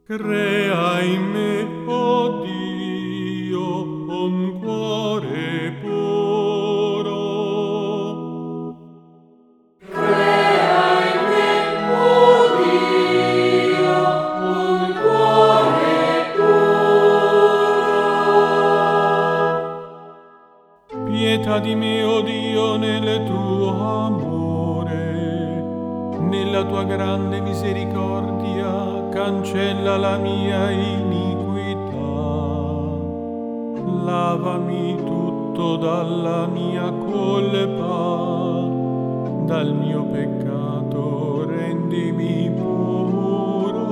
Crea in me, oh Dio, un cuore puro. Crea in me, oh Dio, un cuore puro. Pietà di me, oh Dio, nel tuo amore, nella tua grande misericordia, cancella la mia iniquità. Lavami tutto dalla mia colpa, dal mio peccato rendimi puro.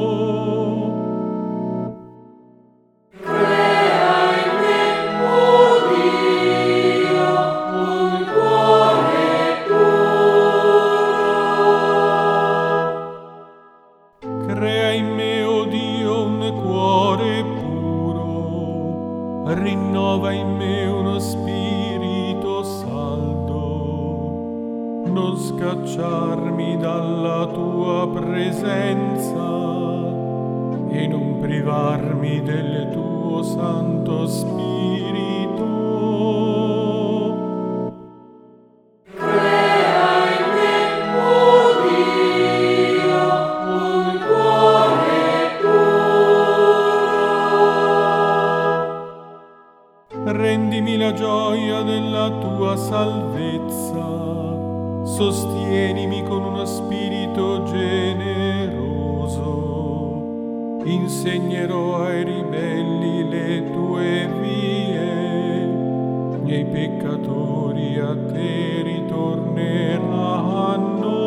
Crea in me, oh Dio, un cuore puro. Crea in me, oh Dio, un cuore puro, rinnova in me uno spirito saldo, non scacciarmi dalla tua presenza e non privarmi del tuo Santo Spirito. Crea in me, oh Dio, un cuore puro. Rendimi la gioia della tua salvezza, sostienimi con uno spirito generoso, insegnerò ai ribelli le tue vie, e i peccatori a te ritorneranno.